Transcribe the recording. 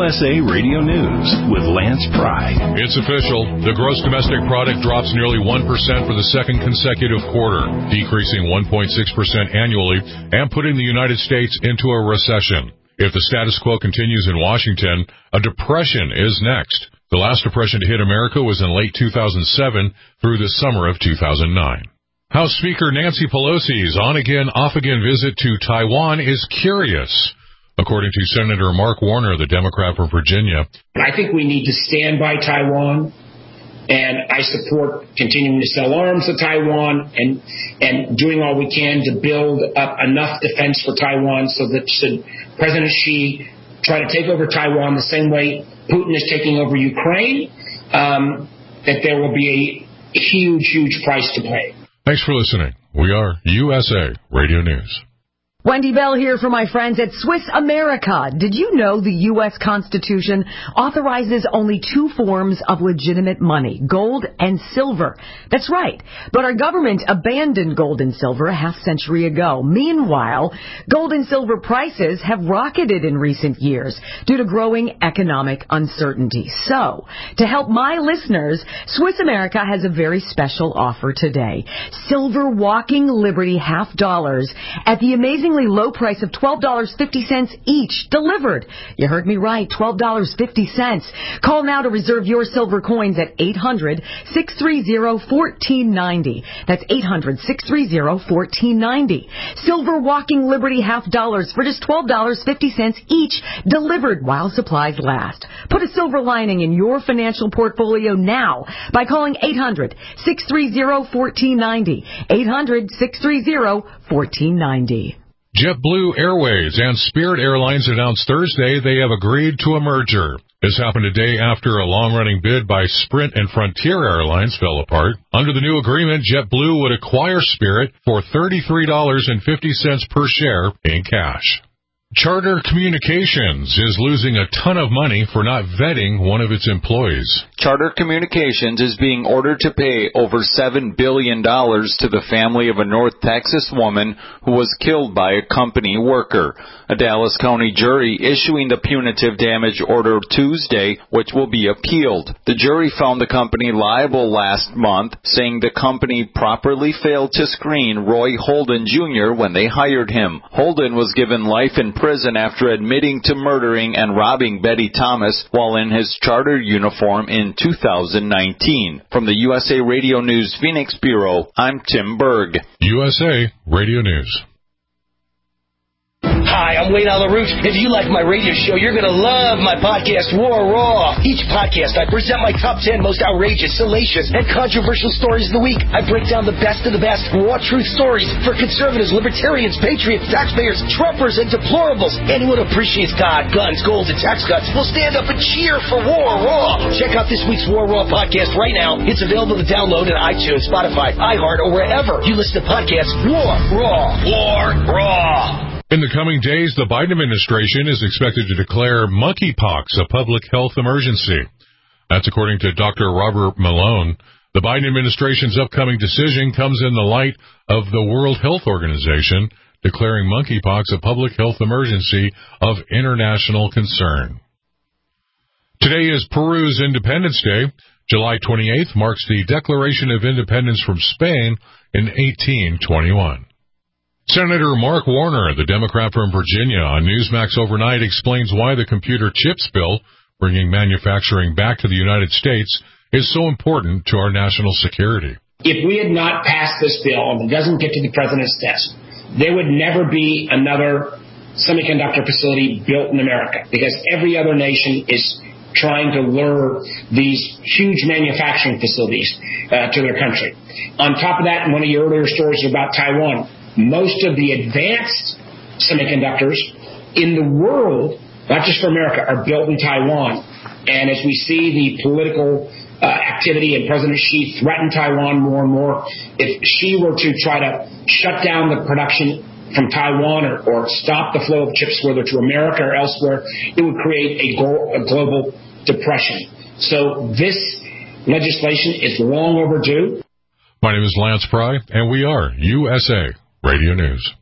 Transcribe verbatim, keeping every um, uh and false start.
S A Radio News with Lance Pry. It's official. The gross domestic product drops nearly one percent for the second consecutive quarter, decreasing one point six percent annually and putting the United States into a recession. If the status quo continues in Washington, a depression is next. The last depression to hit America was in late two thousand seven through the summer of two thousand nine. House Speaker Nancy Pelosi's on-again, off-again visit to Taiwan is curious, according to Senator Mark Warner, the Democrat from Virginia. I think we need to stand by Taiwan, and I support continuing to sell arms to Taiwan and and doing all we can to build up enough defense for Taiwan so that should President Xi try to take over Taiwan the same way Putin is taking over Ukraine, um, that there will be a huge, huge price to pay. Thanks for listening. We are U S A Radio News. Wendy Bell here for my friends at Swiss America. Did you know the U S Constitution authorizes only two forms of legitimate money, gold and silver? That's right. But our government abandoned gold and silver a half century ago. Meanwhile, gold and silver prices have rocketed in recent years due to growing economic uncertainty. So, to help my listeners, Swiss America has a very special offer today. Silver Walking Liberty half dollars at the amazing low price of twelve dollars and fifty cents each, delivered. You heard me right, twelve dollars and fifty cents. Call now to reserve your silver coins at eight hundred, six three zero, one four nine zero. That's eight hundred, six three zero, one four nine zero. Silver Walking Liberty half dollars for just twelve dollars and fifty cents each, delivered while supplies last. Put a silver lining in your financial portfolio now by calling eight hundred, six three zero, one four nine zero. eight hundred, six three zero, one four nine zero. JetBlue Airways and Spirit Airlines announced Thursday they have agreed to a merger. This happened a day after a long-running bid by Sprint and Frontier Airlines fell apart. Under the new agreement, JetBlue would acquire Spirit for thirty-three dollars and fifty cents per share in cash. Charter Communications is losing a ton of money for not vetting one of its employees. Charter Communications is being ordered to pay over seven billion dollars to the family of a North Texas woman who was killed by a company worker. A Dallas County jury issuing the punitive damage order Tuesday, which will be appealed. The jury found the company liable last month, saying the company properly failed to screen Roy Holden Junior when they hired him. Holden was given life in prison after admitting to murdering and robbing Betty Thomas while in his charter uniform in two thousand nineteen. From the U S A Radio News Phoenix Bureau, I'm Tim Berg. U S A Radio News. Hi, I'm Wayne LaRouche. If you like my radio show, you're going to love my podcast, War Raw. Each podcast, I present my top ten most outrageous, salacious, and controversial stories of the week. I break down the best of the best raw truth stories for conservatives, libertarians, patriots, taxpayers, Trumpers, and deplorables. Anyone who appreciates God, guns, gold, and tax cuts will stand up and cheer for War Raw. Check out this week's War Raw podcast right now. It's available to download on iTunes, Spotify, iHeart, or wherever you listen to podcasts. War Raw. War Raw. In the coming days, the Biden administration is expected to declare monkeypox a public health emergency. That's according to Doctor Robert Malone. The Biden administration's upcoming decision comes in the light of the World Health Organization declaring monkeypox a public health emergency of international concern. Today is Peru's Independence Day. July twenty-eighth marks the Declaration of Independence from Spain in eighteen twenty-one. Senator Mark Warner, the Democrat from Virginia, on Newsmax Overnight explains why the computer chips bill, bringing manufacturing back to the United States, is so important to our national security. If we had not passed this bill and it doesn't get to the president's desk, there would never be another semiconductor facility built in America, because every other nation is trying to lure these huge manufacturing facilities uh, to their country. On top of that, one of your earlier stories about Taiwan, most of the advanced semiconductors in the world, not just for America, are built in Taiwan. And as we see the political uh, activity and President Xi threaten Taiwan more and more, if Xi were to try to shut down the production from Taiwan or, or stop the flow of chips, whether to America or elsewhere, it would create a, go- a global depression. So this legislation is long overdue. My name is Lance Pry, and we are U S A Radio News.